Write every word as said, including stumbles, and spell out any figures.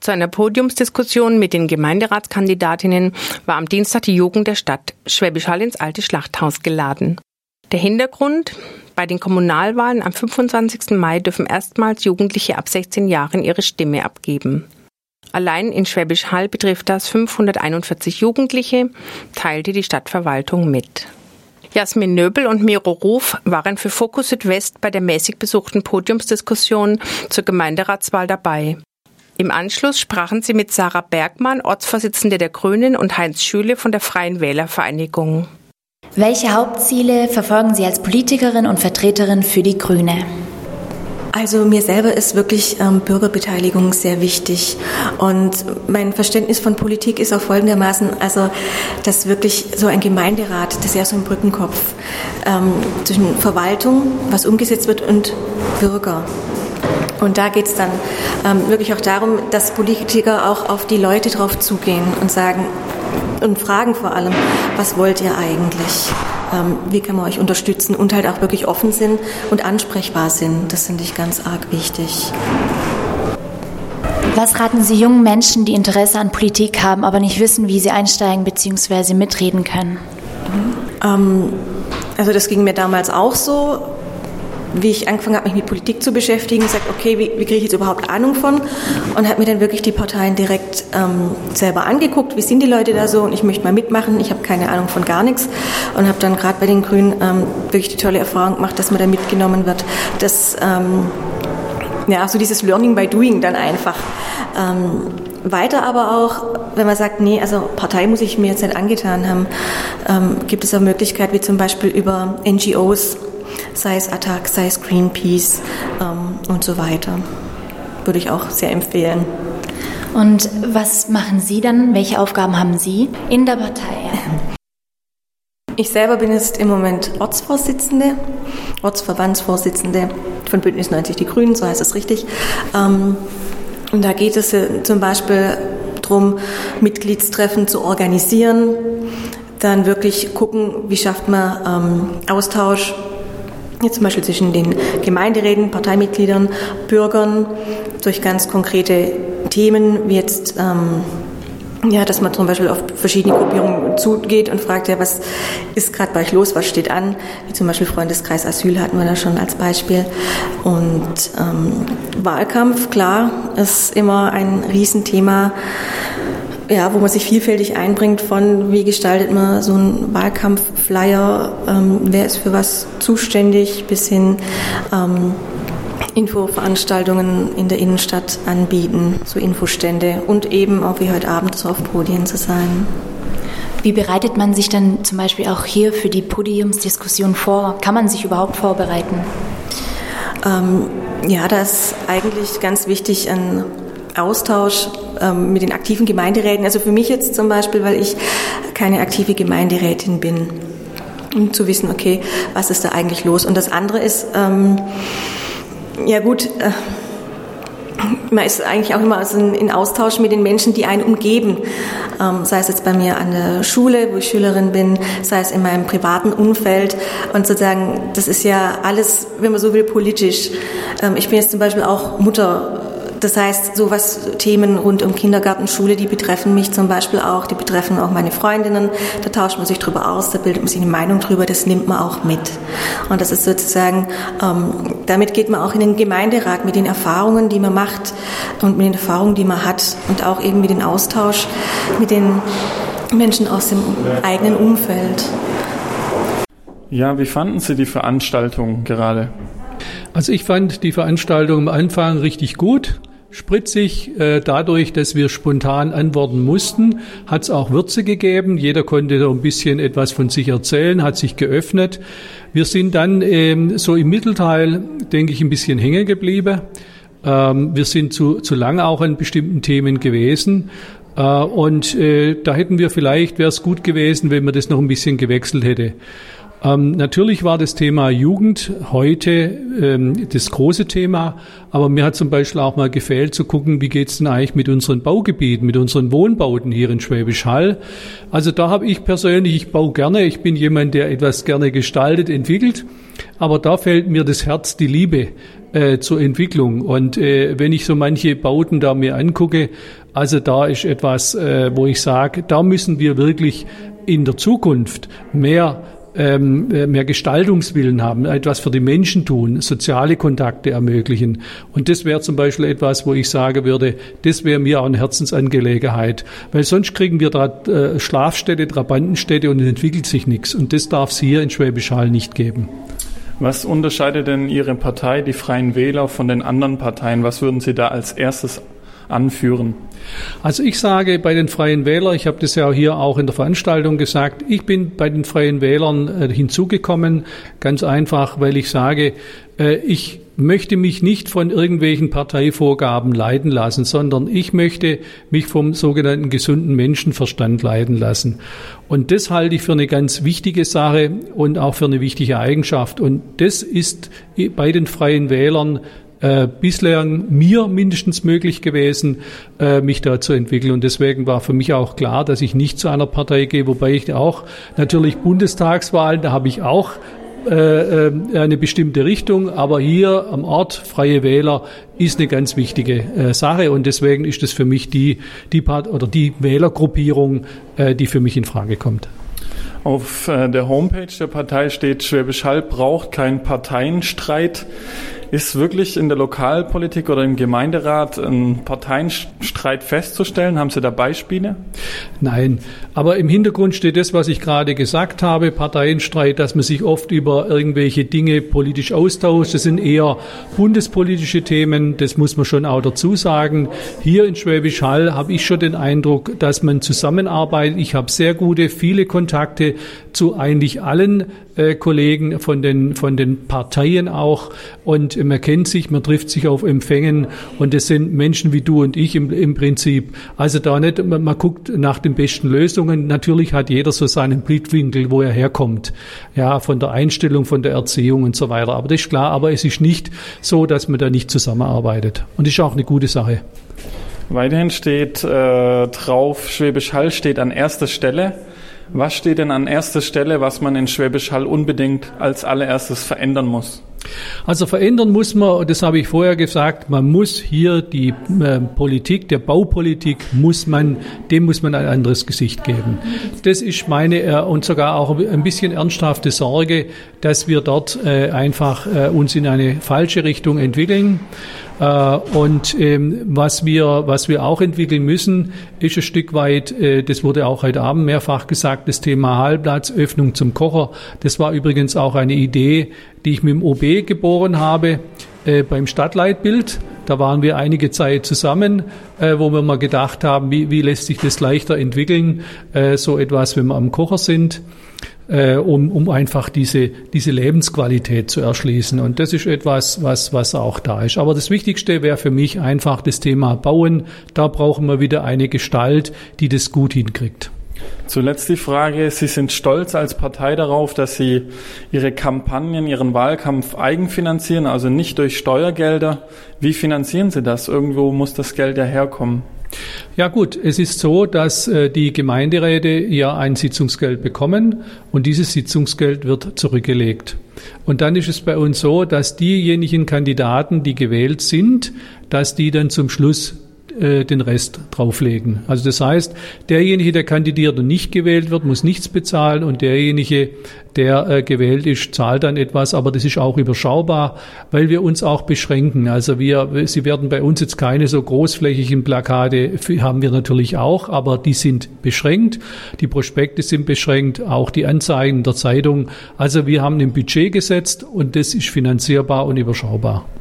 Zu einer Podiumsdiskussion mit den Gemeinderatskandidatinnen war am Dienstag die Jugend der Stadt Schwäbisch Hall ins Alte Schlachthaus geladen. Der Hintergrund: Bei den Kommunalwahlen am fünfundzwanzigsten Mai dürfen erstmals Jugendliche ab sechzehn Jahren ihre Stimme abgeben. Allein in Schwäbisch Hall betrifft das fünfhunderteinundvierzig Jugendliche, teilte die Stadtverwaltung mit. Jasmin Nöbel und Miro Ruf waren für Fokus Südwest bei der mäßig besuchten Podiumsdiskussion zur Gemeinderatswahl dabei. Im Anschluss sprachen sie mit Sarah Bergmann, Ortsvorsitzende der Grünen, und Heinz Schüle von der Freien Wählervereinigung. Welche Hauptziele verfolgen Sie als Politikerin und Vertreterin für die Grüne? Also mir selber ist wirklich ähm, Bürgerbeteiligung sehr wichtig, und mein Verständnis von Politik ist auch folgendermaßen, also dass wirklich so ein Gemeinderat, das ist ja so ein Brückenkopf ähm, zwischen Verwaltung, was umgesetzt wird, und Bürger. Und da geht es dann ähm, wirklich auch darum, dass Politiker auch auf die Leute drauf zugehen und sagen und fragen vor allem, was wollt ihr eigentlich? Ähm, wie kann man euch unterstützen? Und halt auch wirklich offen sind und ansprechbar sind. Das finde ich ganz arg wichtig. Was raten Sie jungen Menschen, die Interesse an Politik haben, aber nicht wissen, wie sie einsteigen bzw. mitreden können? Ähm, also das ging mir damals auch so. Wie ich angefangen habe, mich mit Politik zu beschäftigen, gesagt, okay, wie, wie kriege ich jetzt überhaupt Ahnung von? Und habe mir dann wirklich die Parteien direkt ähm, selber angeguckt, wie sind die Leute da so, und ich möchte mal mitmachen, ich habe keine Ahnung von gar nichts, und habe dann gerade bei den Grünen ähm, wirklich die tolle Erfahrung gemacht, dass man da mitgenommen wird, dass ähm, ja, so dieses Learning by Doing dann einfach. Ähm, weiter aber auch, wenn man sagt, nee, also Partei muss ich mir jetzt nicht angetan haben, ähm, gibt es auch Möglichkeiten, wie zum Beispiel über N G Os, sei es Attac, sei es Greenpeace ähm, und so weiter. Würde ich auch sehr empfehlen. Und was machen Sie dann? Welche Aufgaben haben Sie in der Partei? Ich selber bin jetzt im Moment Ortsvorsitzende, Ortsverbandsvorsitzende von Bündnis neunzig Die Grünen, so heißt es richtig. Ähm, und da geht es zum Beispiel darum, Mitgliedstreffen zu organisieren, dann wirklich gucken, wie schafft man ähm, Austausch, jetzt zum Beispiel zwischen den Gemeinderäten, Parteimitgliedern, Bürgern, durch ganz konkrete Themen, wie jetzt, ähm, ja, dass man zum Beispiel auf verschiedene Gruppierungen zugeht und fragt, ja, was ist gerade bei euch los, was steht an, wie zum Beispiel Freundeskreis Asyl hatten wir da schon als Beispiel. Und ähm, Wahlkampf, klar, ist immer ein Riesenthema, ja, wo man sich vielfältig einbringt, von wie gestaltet man so einen Wahlkampfflyer, ähm, wer ist für was zuständig, bis hin ähm, Infoveranstaltungen in der Innenstadt anbieten, so Infostände, und eben auch wie heute Abend so auf Podien zu sein. Wie bereitet man sich dann zum Beispiel auch hier für die Podiumsdiskussion vor? Kann man sich überhaupt vorbereiten? Ähm, ja, da ist eigentlich ganz wichtig ein Austausch ähm, mit den aktiven Gemeinderäten. Also für mich jetzt zum Beispiel, weil ich keine aktive Gemeinderätin bin, um zu wissen, okay, was ist da eigentlich los? Und das andere ist, ähm, ja gut, äh, man ist eigentlich auch immer also in, in Austausch mit den Menschen, die einen umgeben. Ähm, sei es jetzt bei mir an der Schule, wo ich Schülerin bin, sei es in meinem privaten Umfeld. Und sozusagen, das ist ja alles, wenn man so will, politisch. Ähm, ich bin jetzt zum Beispiel auch Mutter. Das heißt, so was Themen rund um Kindergarten, Schule, die betreffen mich zum Beispiel auch, die betreffen auch meine Freundinnen. Da tauscht man sich drüber aus, da bildet man sich eine Meinung drüber, das nimmt man auch mit. Und das ist sozusagen, ähm, damit geht man auch in den Gemeinderat mit den Erfahrungen, die man macht und mit den Erfahrungen, die man hat, und auch eben mit dem Austausch mit den Menschen aus dem eigenen Umfeld. Ja, wie fanden Sie die Veranstaltung gerade? Also ich fand die Veranstaltung am Anfang richtig gut. Spritzig, äh, dadurch, dass wir spontan antworten mussten, hat es auch Würze gegeben. Jeder konnte da ein bisschen etwas von sich erzählen, hat sich geöffnet. Wir sind dann ähm, so im Mittelteil, denke ich, ein bisschen hängen geblieben. Ähm, wir sind zu, zu lange auch an bestimmten Themen gewesen. Äh, und äh, da hätten wir vielleicht, wäre es gut gewesen, wenn man das noch ein bisschen gewechselt hätte. Ähm, natürlich war das Thema Jugend heute ähm, das große Thema, aber mir hat zum Beispiel auch mal gefehlt zu gucken, wie geht's denn eigentlich mit unseren Baugebieten, mit unseren Wohnbauten hier in Schwäbisch Hall. Also da habe ich persönlich, ich baue gerne, ich bin jemand, der etwas gerne gestaltet, entwickelt, aber da fehlt mir das Herz, die Liebe äh, zur Entwicklung. Und äh, wenn ich so manche Bauten da mir angucke, also da ist etwas, äh, wo ich sage, da müssen wir wirklich in der Zukunft mehr Ähm, mehr Gestaltungswillen haben, etwas für die Menschen tun, soziale Kontakte ermöglichen. Und das wäre zum Beispiel etwas, wo ich sagen würde, das wäre mir auch eine Herzensangelegenheit. Weil sonst kriegen wir da äh, Schlafstädte, Trabantenstädte und es entwickelt sich nichts. Und das darf es hier in Schwäbisch Hall nicht geben. Was unterscheidet denn Ihre Partei, die Freien Wähler, von den anderen Parteien? Was würden Sie da als erstes anführen? Also ich sage bei den Freien Wählern, ich habe das ja hier auch in der Veranstaltung gesagt, ich bin bei den Freien Wählern äh, hinzugekommen, ganz einfach, weil ich sage, äh, ich möchte mich nicht von irgendwelchen Parteivorgaben leiten lassen, sondern ich möchte mich vom sogenannten gesunden Menschenverstand leiten lassen. Und das halte ich für eine ganz wichtige Sache und auch für eine wichtige Eigenschaft. Und das ist bei den Freien Wählern Äh, bislang mir mindestens möglich gewesen, äh, mich da zu entwickeln. Und deswegen war für mich auch klar, dass ich nicht zu einer Partei gehe, wobei ich auch natürlich Bundestagswahlen, da habe ich auch äh, eine bestimmte Richtung, aber hier am Ort Freie Wähler ist eine ganz wichtige äh, Sache und deswegen ist das für mich die die Part oder die Wählergruppierung, äh, die für mich in Frage kommt. Auf äh, der Homepage der Partei steht, Schwäbisch Hall braucht keinen Parteienstreit. Ist wirklich in der Lokalpolitik oder im Gemeinderat ein Parteienstreit festzustellen? Haben Sie da Beispiele? Nein, aber im Hintergrund steht das, was ich gerade gesagt habe, Parteienstreit, dass man sich oft über irgendwelche Dinge politisch austauscht. Das sind eher bundespolitische Themen, das muss man schon auch dazu sagen. Hier in Schwäbisch Hall habe ich schon den Eindruck, dass man zusammenarbeitet. Ich habe sehr gute, viele Kontakte zu eigentlich allen äh, Kollegen von den, von den Parteien auch und man kennt sich, man trifft sich auf Empfängen und das sind Menschen wie du und ich im, im Prinzip. Also da nicht, man, man guckt nach den besten Lösungen. Natürlich hat jeder so seinen Blickwinkel, wo er herkommt. Ja, von der Einstellung, von der Erziehung und so weiter. Aber das ist klar, aber es ist nicht so, dass man da nicht zusammenarbeitet. Und das ist auch eine gute Sache. Weiterhin steht äh, drauf, Schwäbisch Hall steht an erster Stelle. Was steht denn an erster Stelle, was man in Schwäbisch Hall unbedingt als allererstes verändern muss? Also verändern muss man, das habe ich vorher gesagt, man muss hier die äh, Politik, der Baupolitik, muss man, dem muss man ein anderes Gesicht geben. Das ist meine äh, und sogar auch ein bisschen ernsthafte Sorge, dass wir dort äh, einfach äh, uns in eine falsche Richtung entwickeln. Uh, und ähm, was wir was wir auch entwickeln müssen, ist ein Stück weit, äh, das wurde auch heute Abend mehrfach gesagt, das Thema Hallplatz, Öffnung zum Kocher. Das war übrigens auch eine Idee, die ich mit dem O B geboren habe äh, beim Stadtleitbild. Da waren wir einige Zeit zusammen, äh, wo wir mal gedacht haben, wie, wie lässt sich das leichter entwickeln, äh, so etwas, wenn wir am Kocher sind. Äh, um, um einfach diese, diese Lebensqualität zu erschließen. Und das ist etwas, was, was auch da ist. Aber das Wichtigste wäre für mich einfach das Thema Bauen. Da brauchen wir wieder eine Gestalt, die das gut hinkriegt. Zuletzt die Frage, Sie sind stolz als Partei darauf, dass Sie Ihre Kampagnen, Ihren Wahlkampf eigenfinanzieren, also nicht durch Steuergelder. Wie finanzieren Sie das? Irgendwo muss das Geld ja herkommen. Ja gut, es ist so, dass äh, die Gemeinderäte ja ein Sitzungsgeld bekommen und dieses Sitzungsgeld wird zurückgelegt. Und dann ist es bei uns so, dass diejenigen Kandidaten, die gewählt sind, dass die dann zum Schluss äh, den Rest drauflegen. Also das heißt, derjenige, der kandidiert und nicht gewählt wird, muss nichts bezahlen und derjenige, der äh, gewählt ist, zahlt dann etwas, aber das ist auch überschaubar, weil wir uns auch beschränken. Also wir, Sie werden bei uns jetzt keine so großflächigen Plakate, haben wir natürlich auch, aber die sind beschränkt, die Prospekte sind beschränkt, auch die Anzeigen der Zeitung. Also wir haben ein Budget gesetzt und das ist finanzierbar und überschaubar.